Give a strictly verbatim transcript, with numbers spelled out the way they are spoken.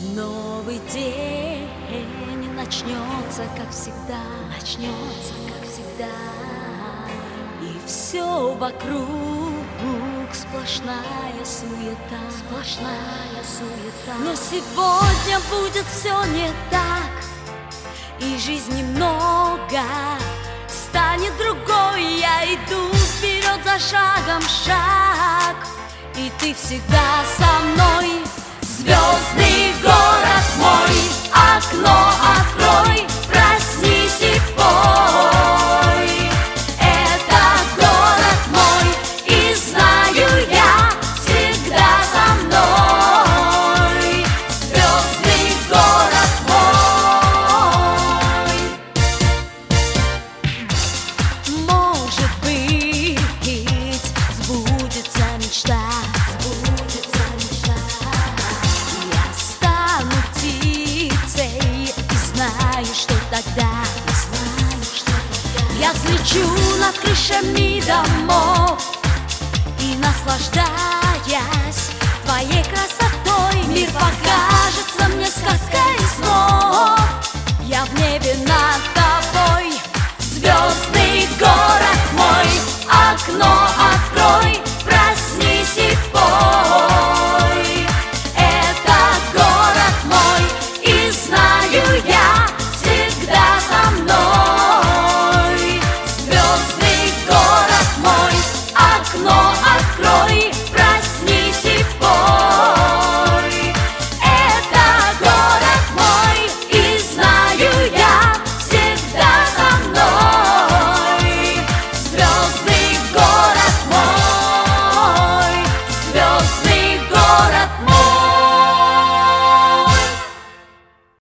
Новый день начнется, как всегда, начнется, как всегда, и все вокруг сплошная суета, сплошная суета. Но сегодня будет все не так, и жизни много, станет другой. Я иду вперед за шагом шаг, и ты всегда со мной. Звездный город мой, окно открой, проснись и пой. Это город мой, и знаю я, всегда со мной. Звездный город мой. Может быть, сбудется мечта, сбудется мечта. Знаю, что тогда, знаю, что тогда я взлечу над крышами домов и, наслаждаясь твоей красотой, мир покажется мне сказкой снов. Я в небе над тобой. Звездный город мой, окно открой,